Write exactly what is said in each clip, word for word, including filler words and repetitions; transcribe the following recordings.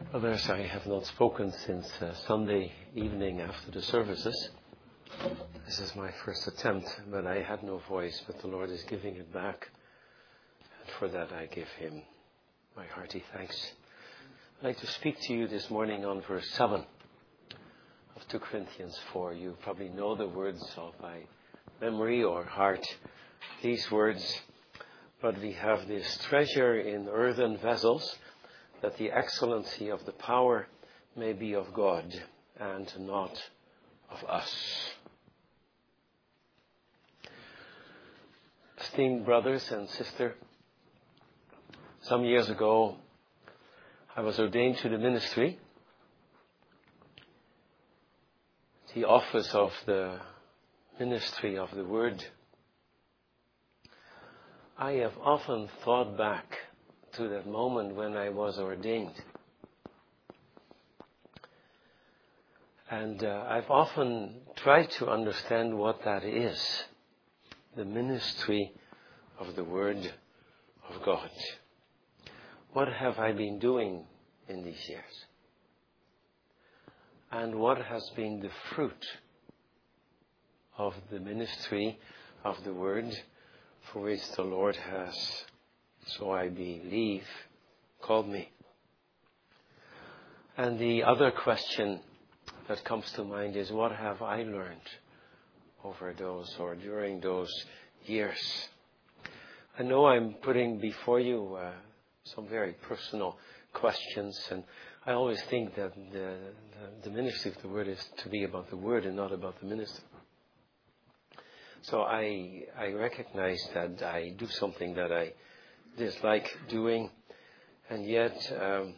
Others, I have not spoken since uh, Sunday evening after the services. This is my first attempt, but I had no voice, but the Lord is giving it back. And for that I give Him my hearty thanks. I'd like to speak to you this morning on verse seven of Second Corinthians four. You probably know the words of by memory or heart, these words. But we have this treasure in earthen vessels, that the excellency of the power may be of God and not of us. Esteemed brothers and sisters, some years ago I was ordained to the ministry, the office of the ministry of the Word. I have often thought back to that moment when I was ordained. And uh, I've often tried to understand what that is, the ministry of the Word of God. What have I been doing in these years? And what has been the fruit of the ministry of the Word for which the Lord has, so I believe, called me? And the other question that comes to mind is, what have I learned over those or during those years? I know I'm putting before you uh, some very personal questions, and I always think that the, the, the ministry of the Word is to be about the Word and not about the minister. So I I recognize that I do something that I dislike doing, and yet um,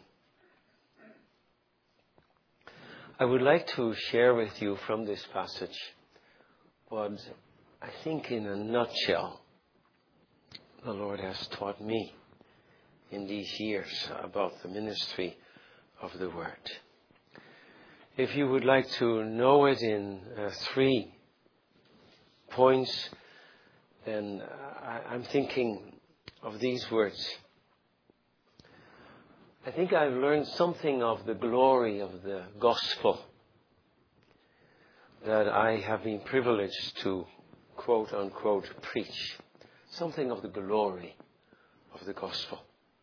I would like to share with you from this passage what I think in a nutshell the Lord has taught me in these years about the ministry of the Word. If you would like to know it in uh, three points, then I, I'm thinking of these words. I think I've learned something of the glory of the gospel that I have been privileged to quote unquote preach. Something of the glory of the gospel.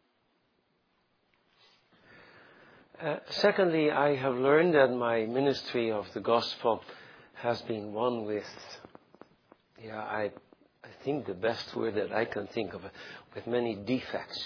Uh, secondly, I have learned that my ministry of the gospel has been one with, yeah, I I think the best word that I can think of, with many defects.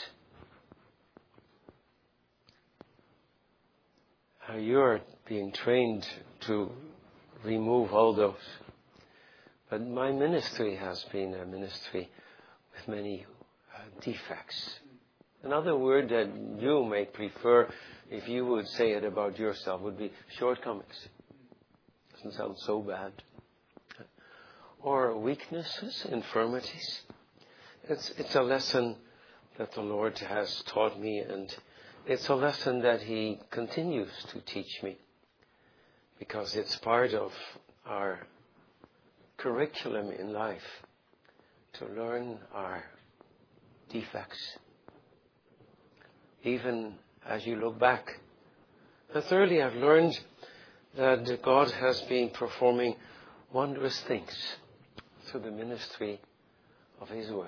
Uh, you're being trained to remove all those. But my ministry has been a ministry with many uh, defects. Another word that you may prefer, if you would say it about yourself, would be shortcomings. Doesn't sound so bad. Or weaknesses, infirmities. It's it's a lesson that the Lord has taught me, and it's a lesson that He continues to teach me, because it's part of our curriculum in life to learn our defects, even as you look back. And thirdly, I've learned that God has been performing wondrous things through the ministry of His Word.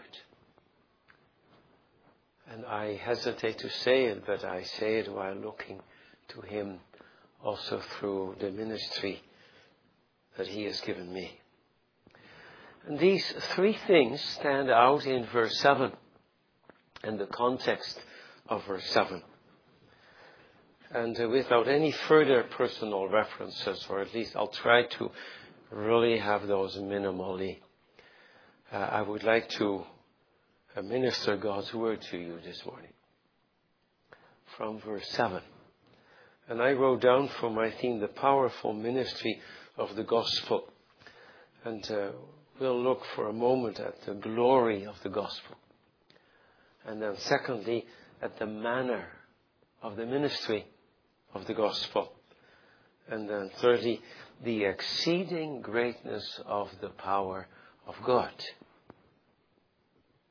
And I hesitate to say it, but I say it while looking to Him also through the ministry that He has given me. And these three things stand out in verse seven and the context of verse seven. And uh, without any further personal references, or at least I'll try to really have those minimally, uh, I would like to uh, minister God's Word to you this morning. From verse seven. And I wrote down for my theme, the powerful ministry of the gospel. And uh, we'll look for a moment at the glory of the gospel. And then secondly, at the manner of the ministry of the gospel. And then thirdly, the exceeding greatness of the power of God.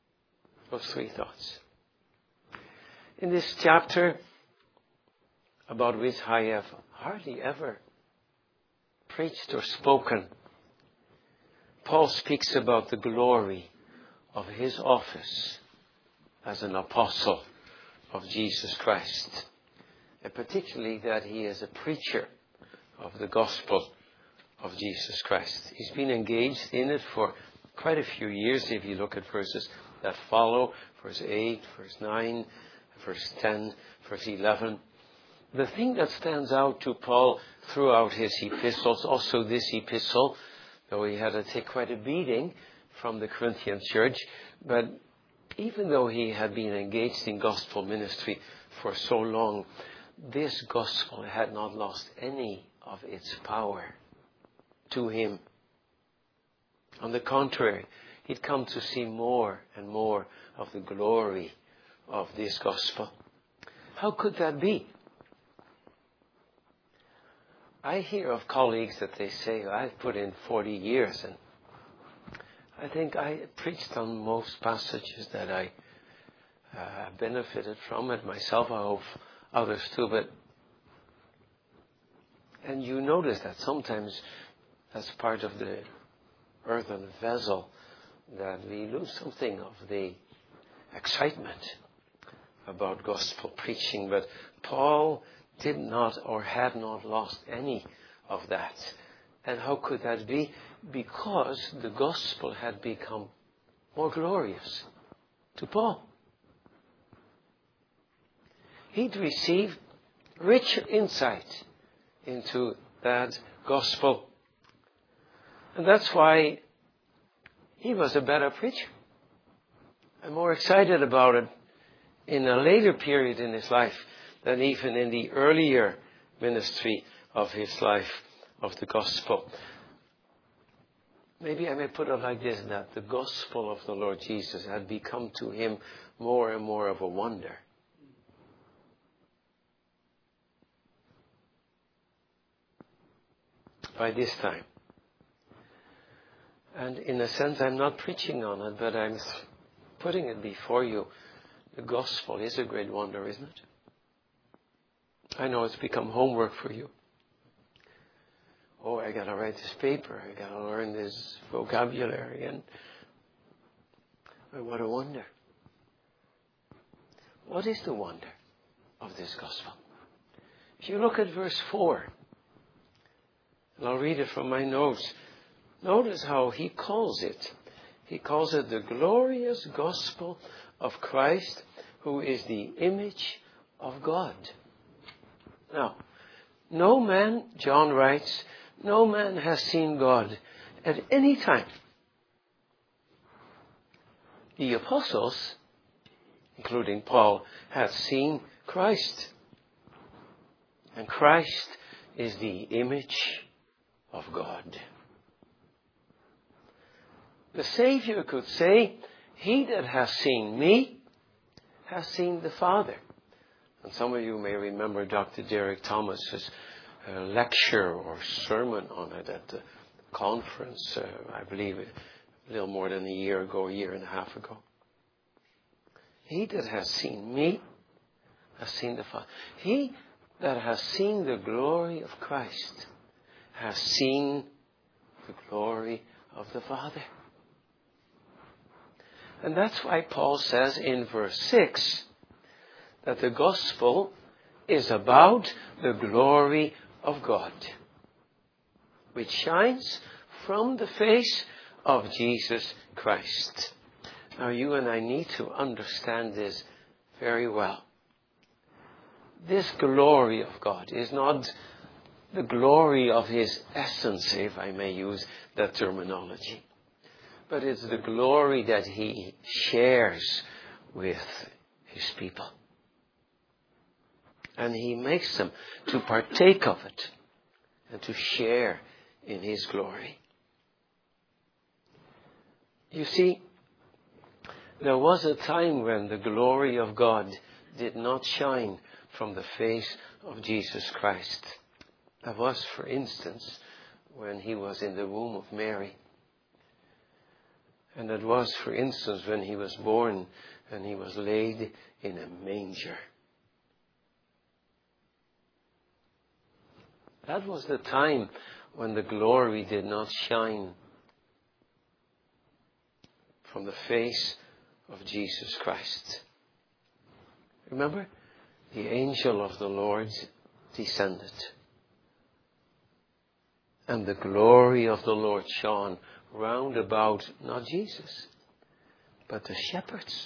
Those three thoughts. In this chapter, about which I have hardly ever preached or spoken. Paul speaks about the glory of his office as an apostle of Jesus Christ, and particularly that he is a preacher of the gospel of Jesus Christ. He's been engaged in it for quite a few years. If you look at verses that follow, verse eight, verse nine, verse ten, verse eleven. The thing that stands out to Paul throughout his epistles, also this epistle, though he had to take quite a beating from the Corinthian church, but even though he had been engaged in gospel ministry for so long, this gospel had not lost any of its power to him. On the contrary, he'd come to see more and more of the glory of this gospel. How could that be? I hear of colleagues that they say, I've put in forty years and I think I preached on most passages that I uh, benefited from it myself. I hope others too. But and you notice that sometimes as part of the earthen vessel that we lose something of the excitement about gospel preaching. But Paul did not or had not lost any of that. And how could that be? Because the gospel had become more glorious to Paul. He'd received richer insight into that gospel. And that's why he was a better preacher and more excited about it in a later period in his life than even in the earlier ministry of his life of the gospel. Maybe I may put it like this, that the gospel of the Lord Jesus had become to him more and more of a wonder. By this time. And in a sense, I'm not preaching on it, but I'm putting it before you. The gospel is a great wonder, isn't it? I know it's become homework for you. Oh, I got to write this paper. I got to learn this vocabulary. And what a wonder. What is the wonder of this gospel? If you look at verse four, and I'll read it from my notes. Notice how he calls it. He calls it the glorious gospel of Christ, who is the image of God. Now, no man, John writes, no man has seen God at any time. The apostles, including Paul, had seen Christ. And Christ is the image of God. The Savior could say, he that has seen me has seen the Father. And some of you may remember Doctor Derek Thomas's uh, lecture or sermon on it at the conference, uh, I believe a little more than a year ago, a year and a half ago. He that has seen me has seen the Father. He that has seen the glory of Christ has seen the glory of the Father. And that's why Paul says in verse six that the gospel is about the glory of God, which shines from the face of Jesus Christ. Now you and I need to understand this very well. This glory of God is not the glory of his essence, if I may use that terminology. But it's the glory that he shares with his people. And he makes them to partake of it and to share in his glory. You see, there was a time when the glory of God did not shine from the face of Jesus Christ. That was, for instance, when he was in the womb of Mary. And that was, for instance, when he was born and he was laid in a manger. That was the time when the glory did not shine from the face of Jesus Christ. Remember? The angel of the Lord descended. And the glory of the Lord shone round about, not Jesus, but the shepherds.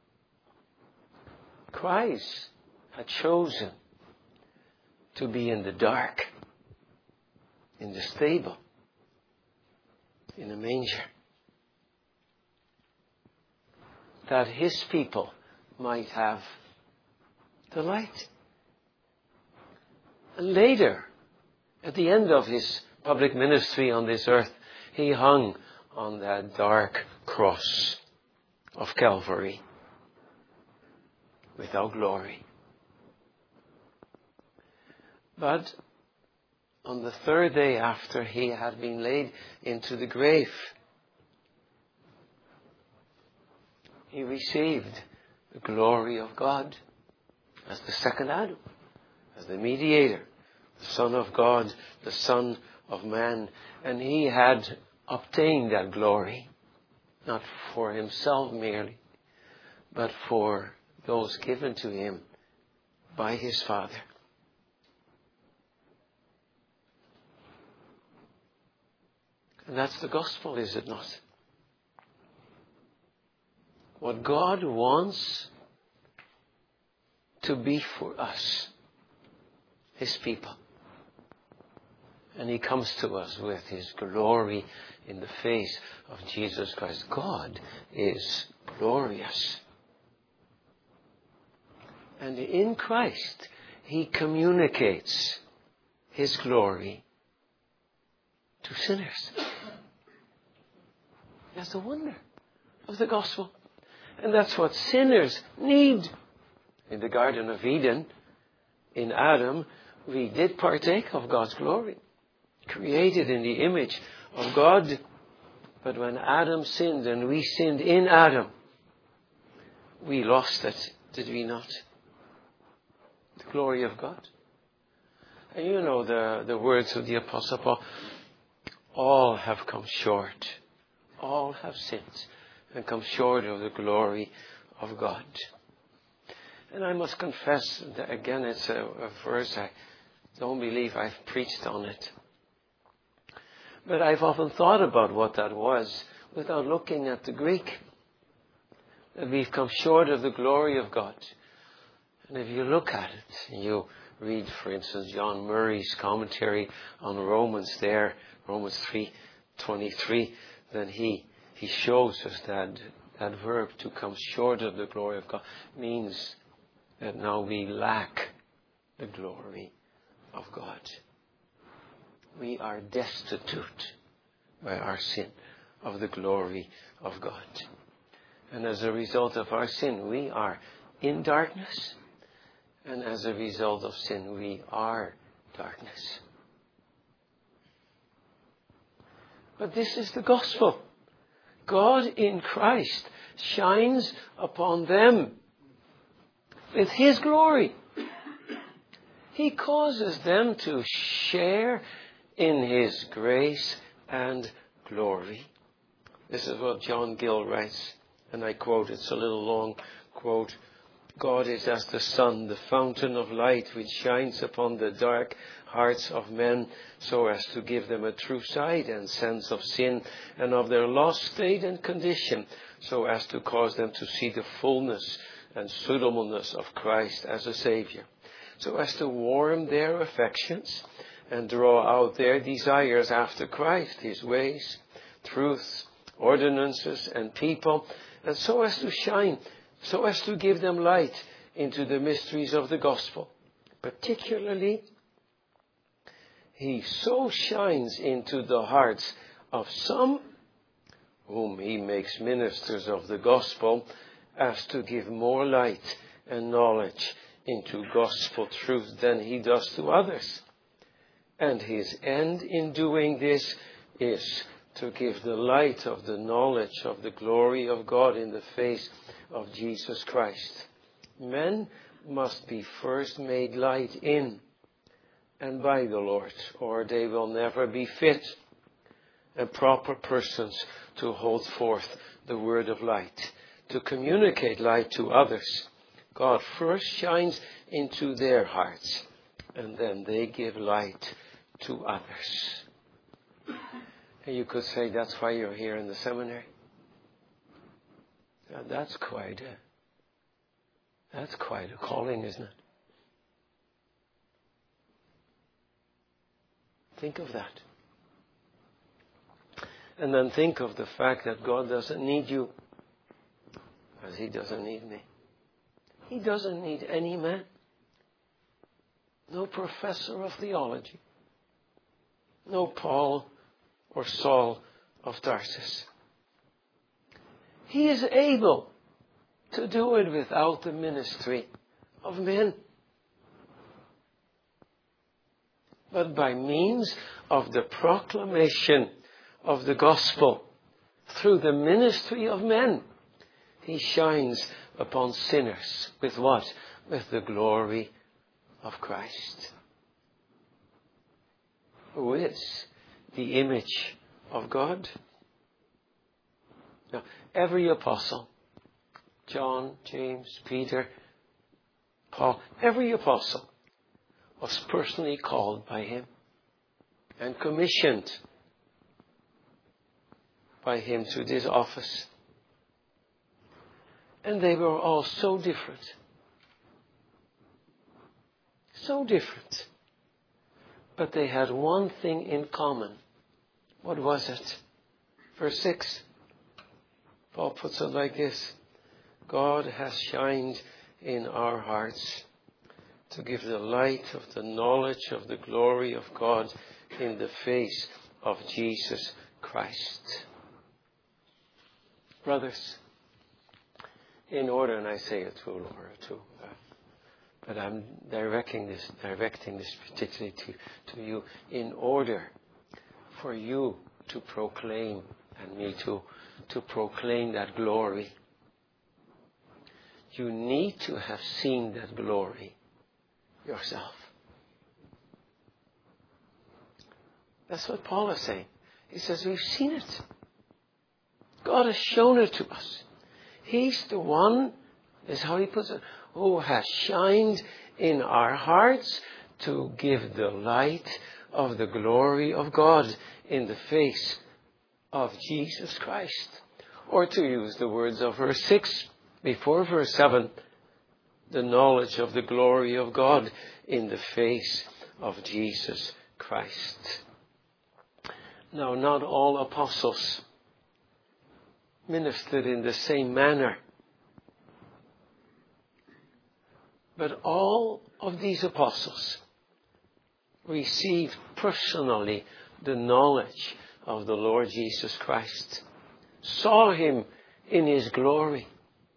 Christ had chosen to be in the dark, in the stable, in a manger, that his people might have the light. And later, at the end of his public ministry on this earth, he hung on that dark cross of Calvary without glory. But on the third day after he had been laid into the grave, he received the glory of God as the second Adam, as the mediator, the Son of God, the Son of Man. And he had obtained that glory, not for himself merely, but for those given to him by his Father. And that's the gospel, is it not? What God wants to be for us, his people. And he comes to us with his glory in the face of Jesus Christ. God is glorious. And in Christ, he communicates his glory to sinners. That's the wonder of the gospel. And that's what sinners need. In the Garden of Eden, in Adam, we did partake of God's glory, created in the image of God. But when Adam sinned and we sinned in Adam, we lost it, did we not? The glory of God. And you know the, the words of the Apostle Paul, all have come short. All have sinned and come short of the glory of God. And I must confess that again, it's a, a verse I don't believe I've preached on it. But I've often thought about what that was without looking at the Greek. That we've come short of the glory of God. And if you look at it, you read, for instance, John Murray's commentary on Romans there, Romans three twenty-three, then he he shows us that that verb to come short of the glory of God means that now we lack the glory of God. We are destitute by our sin of the glory of God. And as a result of our sin, we are in darkness. And as a result of sin, we are darkness. But this is the gospel. God in Christ shines upon them with his glory. He causes them to share in his grace and glory. This is what John Gill writes, and I quote, it's a little long quote. God is as the sun, the fountain of light, which shines upon the dark hearts of men, so as to give them a true sight and sense of sin and of their lost state and condition, so as to cause them to see the fullness and suitableness of Christ as a Savior, so as to warm their affections and draw out their desires after Christ, his ways, truths, ordinances, and people, and so as to shine, so as to give them light into the mysteries of the gospel. Particularly, he so shines into the hearts of some whom he makes ministers of the gospel as to give more light and knowledge into gospel truth than he does to others. And his end in doing this is to give the light of the knowledge of the glory of God in the face of Jesus Christ. Men must be first made light in, and by the Lord, or they will never be fit and proper persons to hold forth the word of light, to communicate light to others. God first shines into their hearts, and then they give light to others. And you could say that's why you're here in the seminary. Now that's quite a, that's quite a calling, isn't it? Think of that. And then think of the fact that God doesn't need you as He doesn't need me. He doesn't need any man. No professor of theology. No Paul or Saul of Tarsus. He is able to do it without the ministry of men, but by means of the proclamation of the gospel through the ministry of men. He shines upon sinners with what? With the glory of Christ, who is the image of God. Now, every apostle, John, James, Peter, Paul, every apostle was personally called by Him and commissioned by Him to this office. And they were all so different. So different. But they had one thing in common. What was it? Verse six. Paul puts it like this. God has shined in our hearts to give the light of the knowledge of the glory of God in the face of Jesus Christ. Brothers, in order, and I say it to Laura too, uh, but I'm directing this, directing this particularly to, to you, in order for you to proclaim, and me too, to proclaim that glory, you need to have seen that glory yourself. That's what Paul is saying. He says, we've seen it. God has shown it to us. He's the one, is how he puts it, who has shined in our hearts to give the light of the glory of God in the face of Jesus Christ. Or to use the words of verse six before verse seven, the knowledge of the glory of God in the face of Jesus Christ. Now, not all apostles ministered in the same manner. But all of these apostles received personally the knowledge of the Lord Jesus Christ, saw Him in His glory,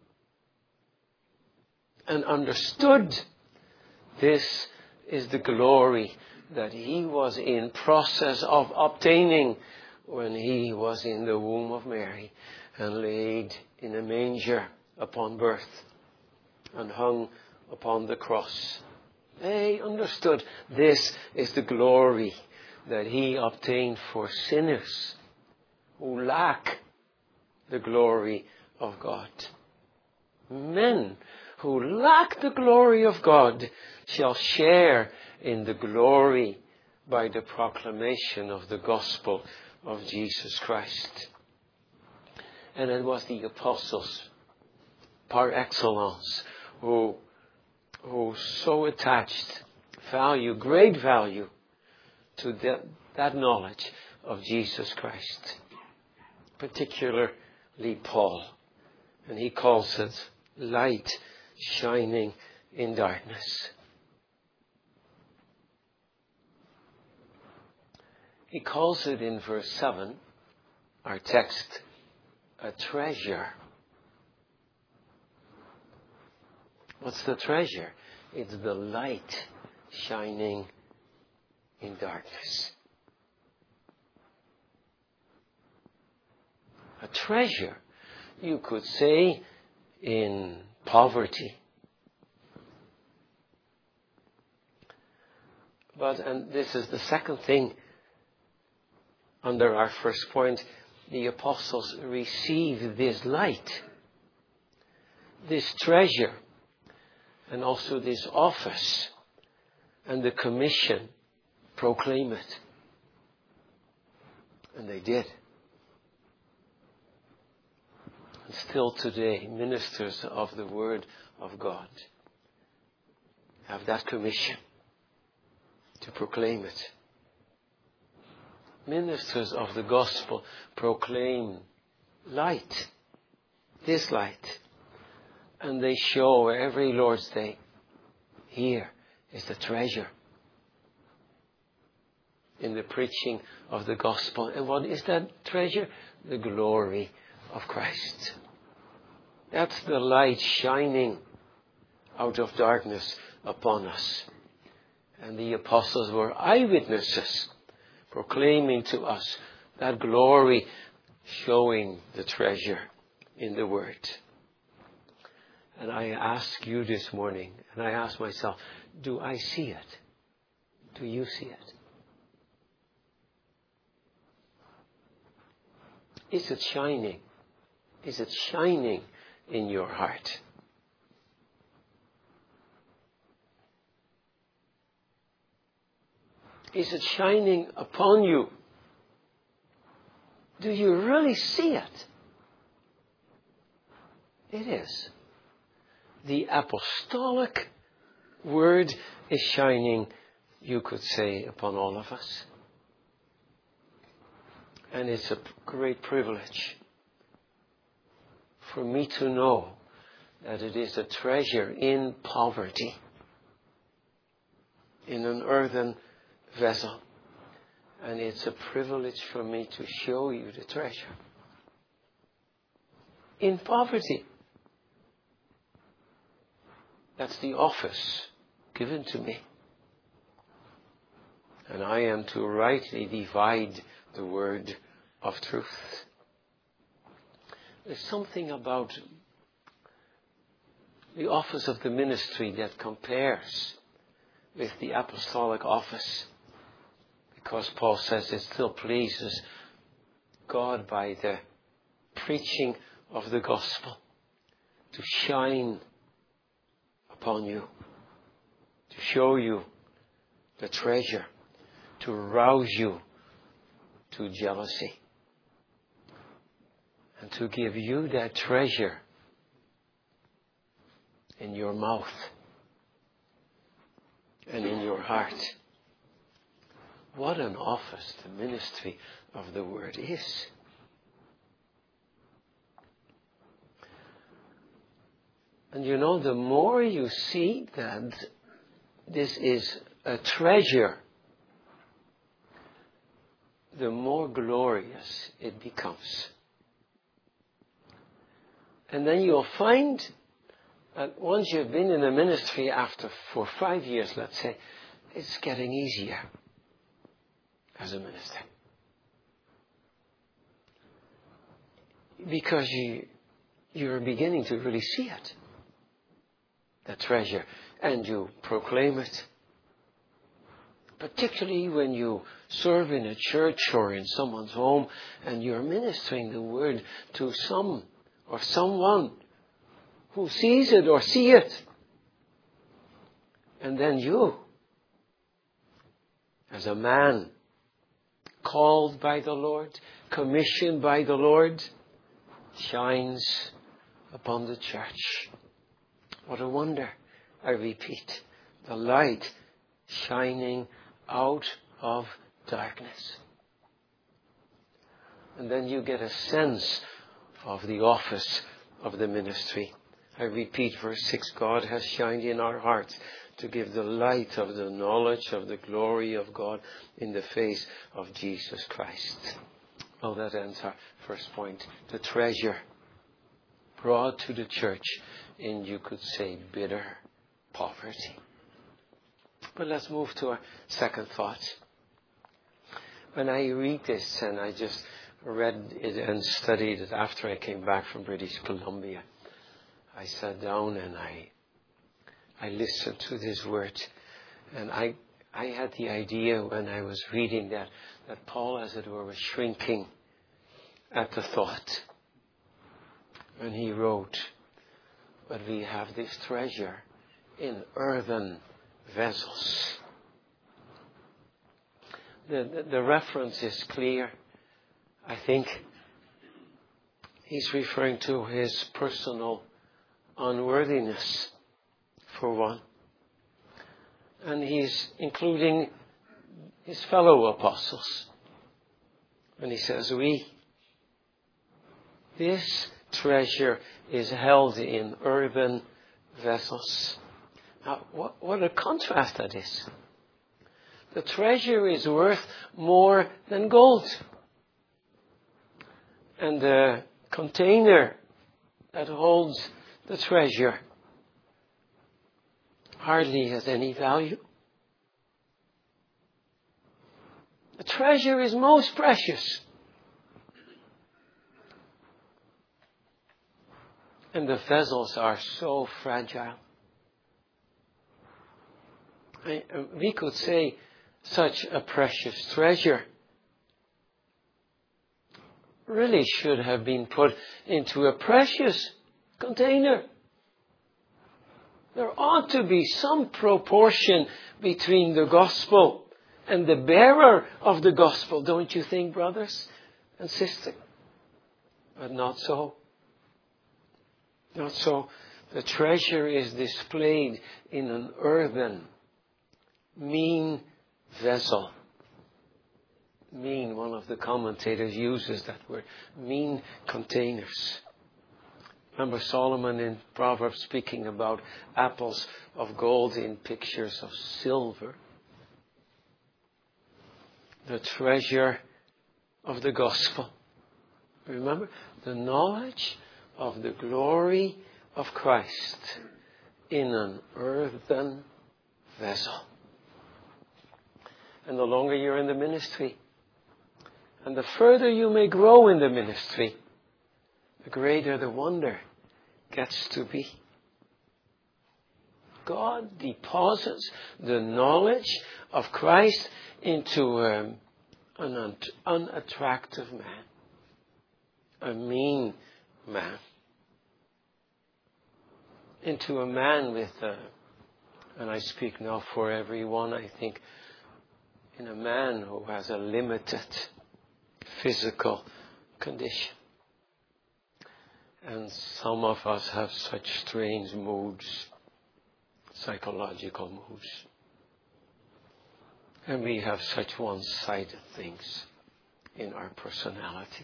and understood this is the glory that He was in process of obtaining when He was in the womb of Mary and laid in a manger upon birth and hung upon the cross. They understood this is the glory that He obtained for sinners who lack the glory of God. Men who lack the glory of God shall share in the glory by the proclamation of the gospel of Jesus Christ. And it was the apostles, par excellence, who, who so attached value, great value, to that, that knowledge of Jesus Christ. Particularly Paul. And he calls it light shining in darkness. He calls it in verse seven, our text, a treasure. What's the treasure? It's the light shining in darkness. A treasure, you could say, in poverty. But, and this is the second thing under our first point, the apostles receive this light, this treasure, and also this office, and the commission, proclaim it. And they did. And still today, ministers of the Word of God have that commission to proclaim it. Ministers of the gospel proclaim light, this light, and they show every Lord's Day, here is the treasure in the preaching of the gospel. And what is that treasure? The glory of Christ. That's the light shining out of darkness upon us. And the apostles were eyewitnesses, proclaiming to us that glory, showing the treasure in the Word. And I ask you this morning, and I ask myself, do I see it? Do you see it? Is it shining? Is it shining in your heart? Is it shining upon you? Do you really see it? It is. The apostolic word is shining, you could say, upon all of us. And it's a great privilege for me to know that it is a treasure in poverty, in an earthen vessel. And it's a privilege for me to show you the treasure in poverty. That's the office given to me. And I am to rightly divide the word of truth. There's something about the office of the ministry that compares with the apostolic office. Because Paul says it still pleases God by the preaching of the gospel to shine upon you, to show you the treasure, to rouse you to jealousy, and to give you that treasure in your mouth and in your heart. What an office the ministry of the word is. And you know, the more you see that this is a treasure, the more glorious it becomes. And then you'll find that once you've been in a ministry after for five years, let's say, it's getting easier as a minister. Because you, you're beginning to really see it, the treasure, and you proclaim it. Particularly when you serve in a church or in someone's home and you're ministering the word to some or someone who sees it or see it. And then you, as a man called by the Lord, commissioned by the Lord, shines upon the church. What a wonder, I repeat, the light shining out of darkness. And then you get a sense of the office of the ministry. I repeat verse six, God has shined in our hearts to give the light of the knowledge of the glory of God in the face of Jesus Christ. Well, that ends our first point. The treasure brought to the church in, you could say, bitter poverty. But let's move to our second thought. When I read this, and I just read it and studied it after I came back from British Columbia, I sat down and I I listened to this word, and I I had the idea when I was reading that, that Paul, as it were, was shrinking at the thought. And he wrote, but we have this treasure in earthen vessels. The, the, the reference is clear. I think he's referring to his personal unworthiness, for one. And he's including his fellow apostles. And he says, we, this treasure is held in earthen vessels. Now, what, what a contrast that is. The treasure is worth more than gold. And the container that holds the treasure hardly has any value. The treasure is most precious. And the vessels are so fragile. I, we could say such a precious treasure really should have been put into a precious container. There ought to be some proportion between the gospel and the bearer of the gospel, don't you think, brothers and sisters? But not so. Not so. The treasure is displayed in an earthen, mean vessel. Mean, one of the commentators uses that word. Mean containers. Remember Solomon in Proverbs speaking about apples of gold in pictures of silver. The treasure of the gospel. Remember? The knowledge of the glory of Christ in an earthen vessel. And the longer you're in the ministry, and the further you may grow in the ministry, the greater the wonder gets to be. God deposits the knowledge of Christ into um, an un- unattractive man, a mean man, into a man with, a, and I speak now for everyone, I think, in a man who has a limited physical condition. And some of us have such strange moods, psychological moods. And we have such one-sided things in our personality.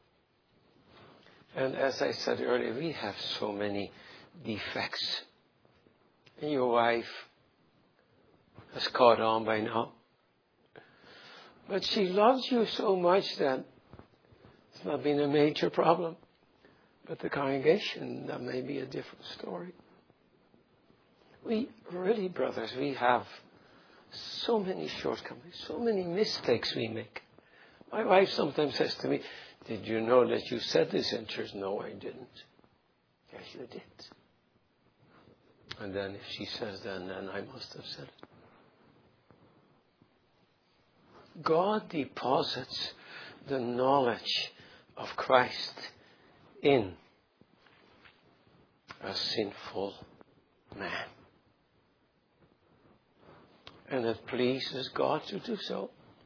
And as I said earlier, we have so many defects. And your wife has caught on by now. But she loves you so much that it's not been a major problem. But the congregation, that may be a different story. We really, brothers, we have so many shortcomings, so many mistakes we make. My wife sometimes says to me, did you know that you said this in church? No, I didn't. Yes, you did. And then if she says that, then I must have said it. God deposits the knowledge of Christ in a sinful man. And it pleases God to do so.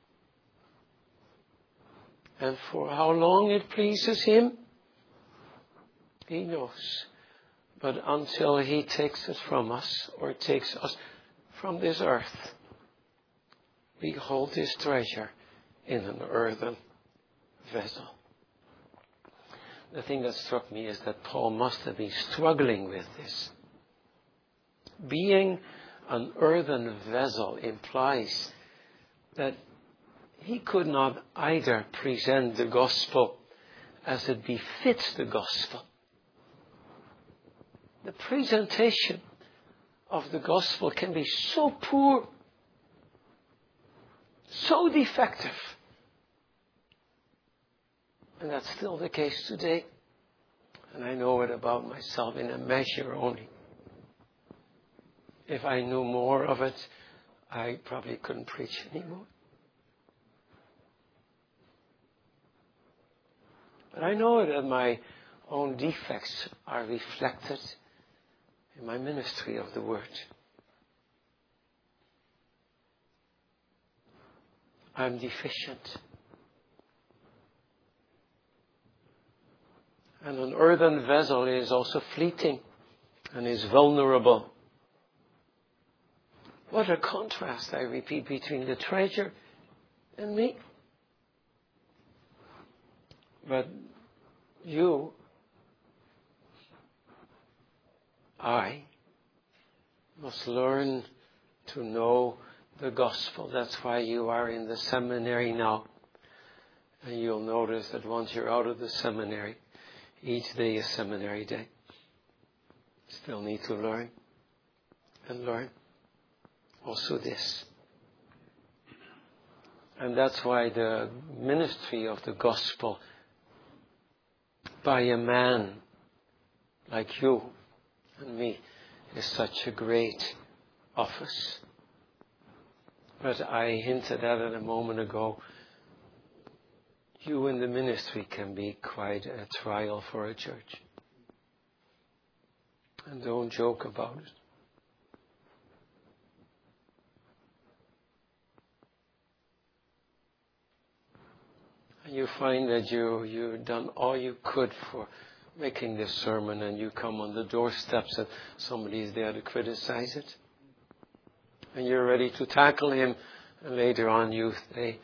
And for how long it pleases Him, He knows. But until He takes it from us, or takes us from this earth, we hold this treasure in an earthen vessel. The thing that struck me is that Paul must have been struggling with this. Being an earthen vessel implies that he could not either present the gospel as it befits the gospel. The presentation of the gospel can be so poor, so defective. And that's still the case today. And I know it about myself in a measure only. If I knew more of it, I probably couldn't preach anymore. But I know that my own defects are reflected in my ministry of the Word. I'm deficient. And an earthen vessel is also fleeting and is vulnerable. What a contrast, I repeat, between the treasure and me. But you, I, must learn to know the gospel. That's why you are in the seminary now. And you'll notice that once you're out of the seminary, each day is seminary day. Still need to learn and learn. Also this. And that's why the ministry of the gospel by a man like you and me is such a great office. But I hinted at it a moment ago. You in the ministry can be quite a trial for a church. And don't joke about it. And you find that you, you've done all you could for making this sermon, and you come on the doorsteps and somebody is there to criticize it. And you're ready to tackle him, and later on you say,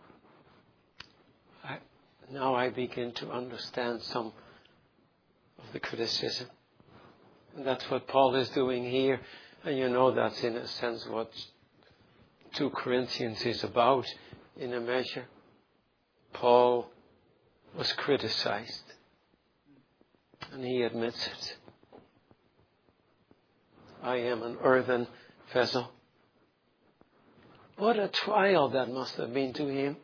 I, now I begin to understand some of the criticism. And that's what Paul is doing here. And you know that's in a sense what two Corinthians is about in a measure. Paul was criticized. And he admits it. I am an earthen vessel. What a trial that must have been to him.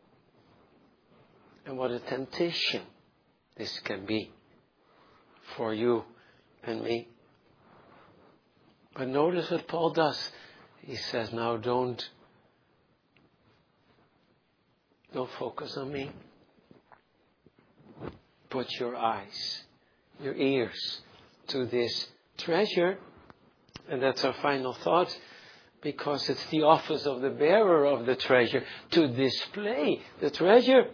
And what a temptation this can be for you and me. But notice what Paul does. He says, now don't, don't focus on me. Put your eyes, your ears to this treasure. And that's our final thought, because it's the office of the bearer of the treasure to display the treasure.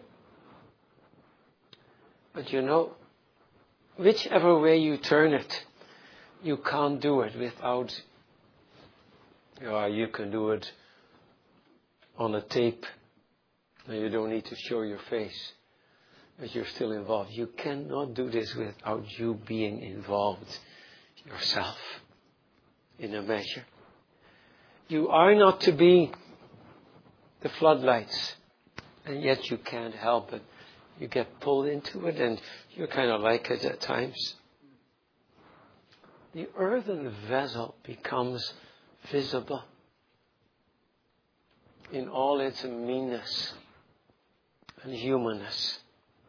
But you know, whichever way you turn it, you can't do it without, you know, you can do it on a tape. And you don't need to show your face, but you're still involved. You cannot do this without you being involved yourself in a measure. You are not to be the floodlights, and yet you can't help it. You get pulled into it, and you're kind of like it at times. The earthen vessel becomes visible in all its meanness and humanness.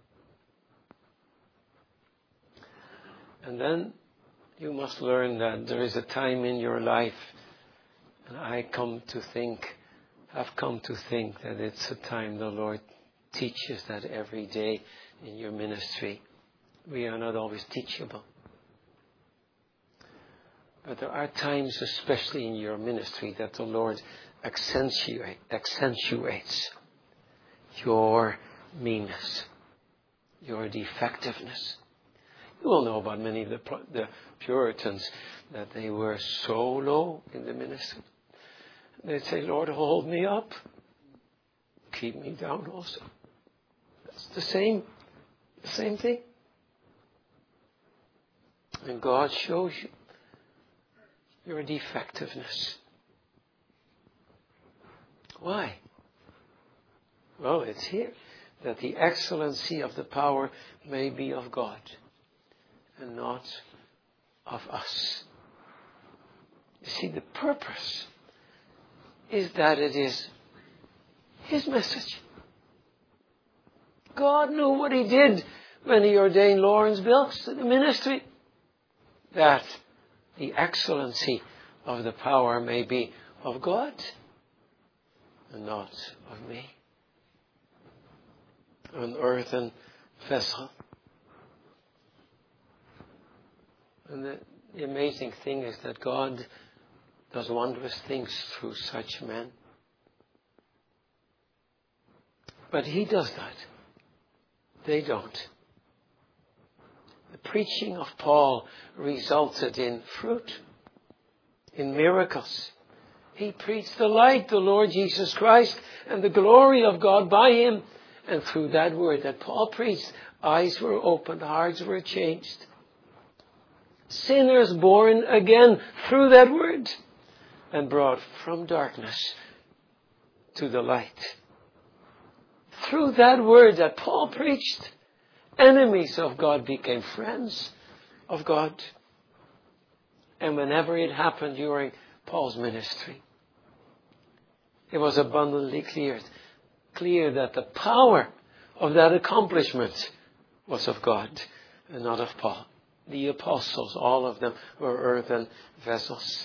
And then you must learn that there is a time in your life, and I come to think, have come to think that it's a time the Lord teaches that every day in your ministry. We are not always teachable. But there are times, especially in your ministry, that the Lord accentuate, accentuates your meanness, your defectiveness. You will know about many of the, the Puritans that they were so low in the ministry. They'd say, Lord, hold me up. Keep me down also. That's the same, the same thing. And God shows you your defectiveness. Why? Well, it's here that the excellency of the power may be of God and not of us. You see, the purpose is that it is His message. God knew what He did when He ordained Lawrence Bilks to the ministry. That the excellency of the power may be of God and not of me. An earthen vessel. And the, the amazing thing is that God does wondrous things through such men. But He does that. They don't. The preaching of Paul resulted in fruit, in miracles. He preached the light, the Lord Jesus Christ, and the glory of God by Him. And through that word that Paul preached, eyes were opened, hearts were changed. Sinners born again through that word and brought from darkness to the light. Through that word that Paul preached, enemies of God became friends of God. And whenever it happened during Paul's ministry, it was abundantly clear, clear that the power of that accomplishment was of God and not of Paul. The apostles, all of them, were earthen vessels.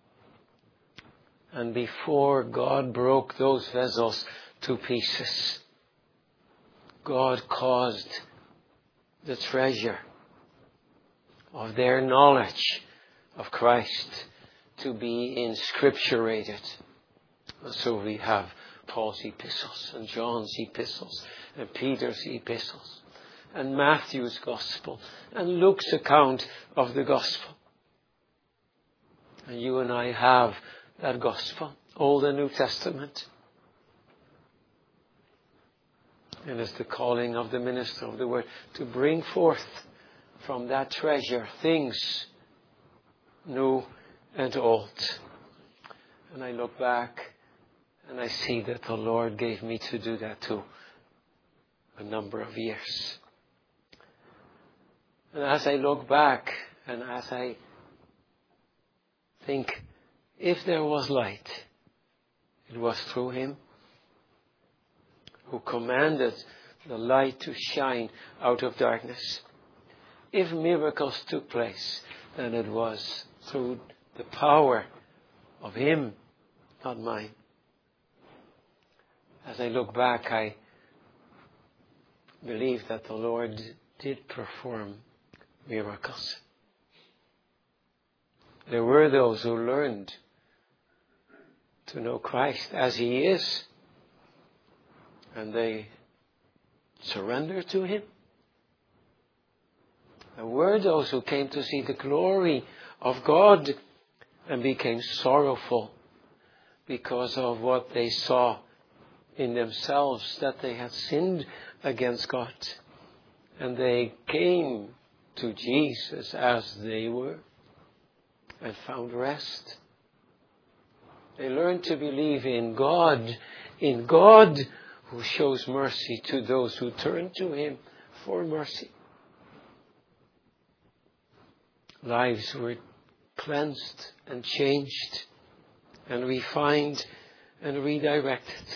And before God broke those vessels to pieces, God caused the treasure of their knowledge of Christ to be inscripturated. And so we have Paul's epistles and John's epistles and Peter's epistles and Matthew's gospel and Luke's account of the gospel. And you and I have that gospel, Old and New Testament. And it's the calling of the minister of the word to bring forth from that treasure things new and old. And I look back and I see that the Lord gave me to do that too a number of years. And as I look back and as I think, if there was light, it was through Him who commanded the light to shine out of darkness. If miracles took place, then it was through the power of Him, not mine. As I look back, I believe that the Lord did perform miracles. There were those who learned to know Christ as He is, and they surrendered to Him. There were those who came to see the glory of God and became sorrowful because of what they saw in themselves, that they had sinned against God. And they came to Jesus as they were and found rest. They learned to believe in God, in God who shows mercy to those who turn to Him for mercy. Lives were cleansed and changed and refined and redirected.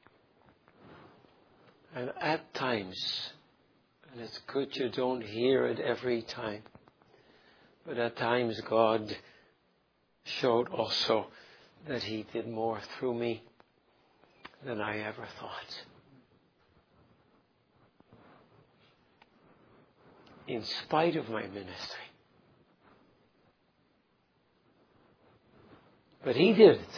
And at times, and it's good you don't hear it every time, but at times God showed also that He did more through me than I ever thought. In spite of my ministry. But He did it.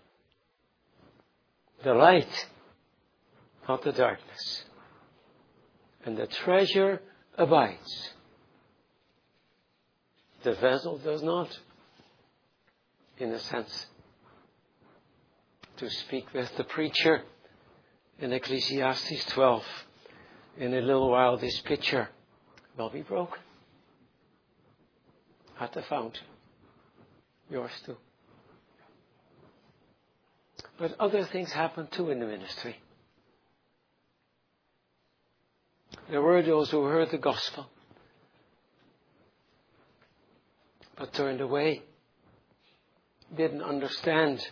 The light, not the darkness. And the treasure abides. The vessel does not, in a sense. To speak with the preacher in Ecclesiastes twelve, in a little while this pitcher will be broken at the fountain. Yours too. But other things happened too in the ministry. There were those who heard the gospel but turned away, didn't understand,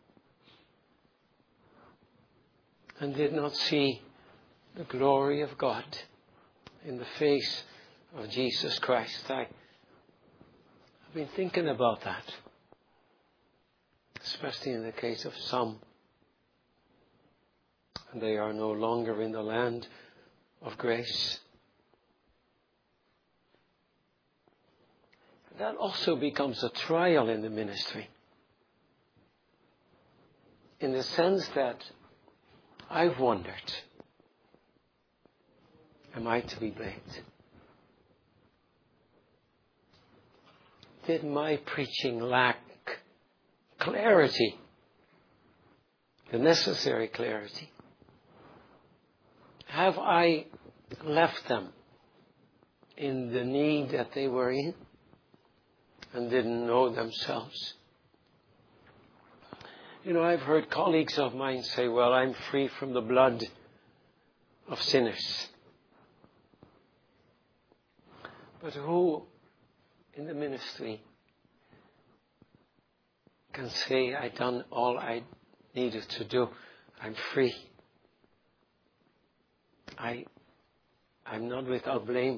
and did not see the glory of God in the face of Jesus Christ. I, I've been thinking about that, especially in the case of some. and they are no longer in the land of grace. That also becomes a trial in the ministry, in the sense that I've wondered, am I to be blamed? Did my preaching lack clarity, the necessary clarity? Have I left them in the need that they were in and didn't know themselves? You know, I've heard colleagues of mine say, well, I'm free from the blood of sinners. But who in the ministry can say, I've done all I needed to do. I'm free. I, I'm not without blame.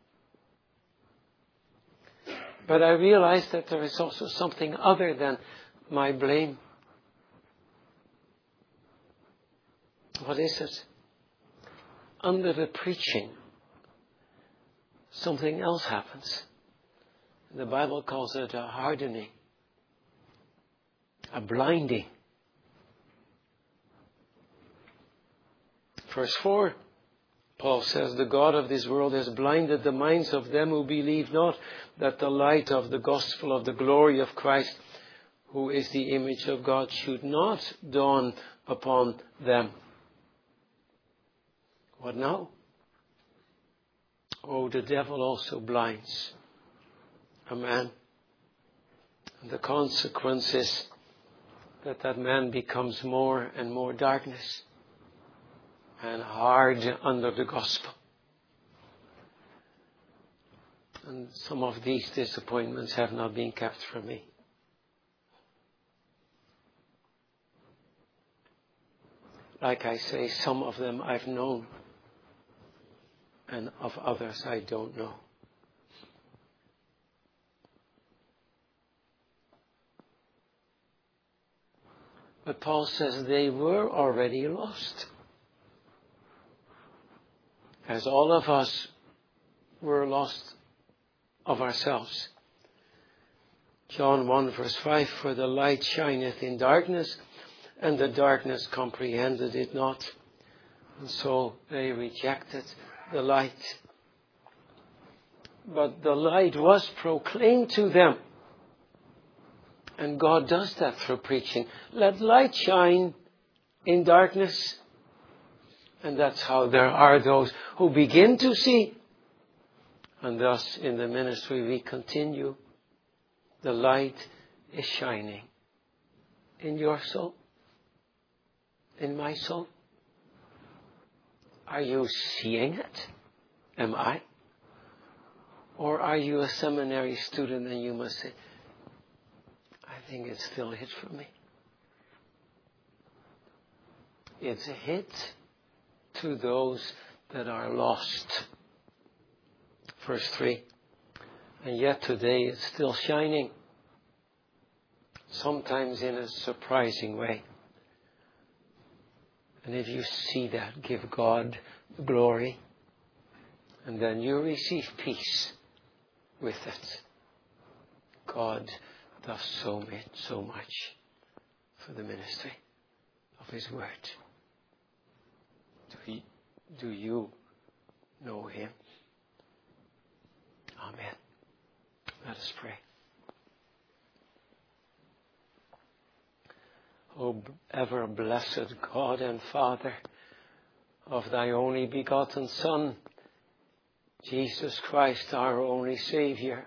But I realize that there is also something other than my blame. What is it? Under the preaching, something else happens. The Bible calls it a hardening, a blinding. Verse four, Paul says, the God of this world has blinded the minds of them who believe not, that the light of the gospel of the glory of Christ, who is the image of God, should not dawn upon them. What now? Oh, the devil also blinds a man. And the consequence is that that man becomes more and more darkness and hard under the gospel. And some of these disappointments have not been kept from me. Like I say, some of them I've known, and of others I don't know. But Paul says they were already lost, as all of us were lost of ourselves. John one verse five, for the light shineth in darkness, and the darkness comprehended it not. And so they rejected the light. But the light was proclaimed to them. And God does that through preaching. Let light shine in darkness. And that's how there are those who begin to see. And thus in the ministry we continue. The light is shining in your soul, in my soul. Are you seeing it? Am I? Or are you a seminary student and you must say, I think it's still a hit for me. It's a hit to those that are lost. Verse three. And yet today it's still shining. Sometimes in a surprising way. And if you see that, give God the glory. And then you receive peace with it. God does so much, so much for the ministry of His Word. Do, he, do you know Him? Amen. Let us pray. O ever blessed God and Father of Thy only begotten Son, Jesus Christ, our only Saviour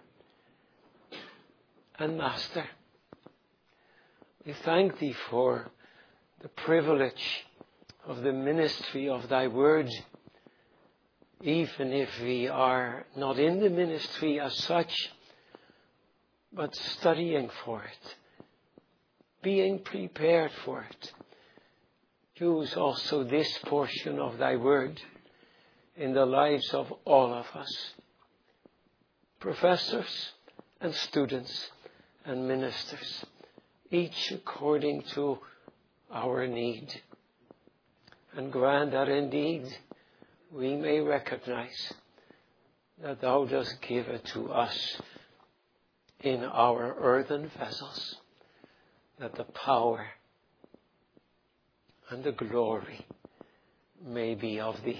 and Master, we thank Thee for the privilege of the ministry of Thy Word, even if we are not in the ministry as such, but studying for it, being prepared for it. Use also this portion of Thy Word in the lives of all of us, professors and students and ministers, each according to our need. And grant that indeed we may recognize that thou dost give it to us in our earthen vessels, that the power and the glory may be of thee.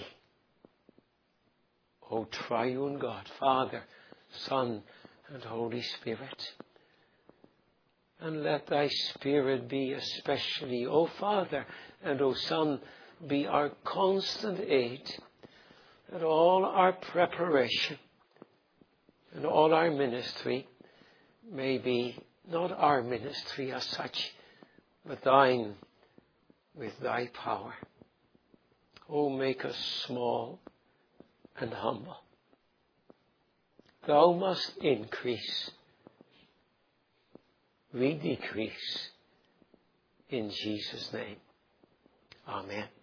O triune God, Father, Son, and Holy Spirit. And let thy Spirit be especially, O Father and O Son, be our constant aid, that all our preparation and all our ministry may be not our ministry as such, but thine with thy power. O make us small and humble. Thou must increase, we decrease. In Jesus' name. Amen.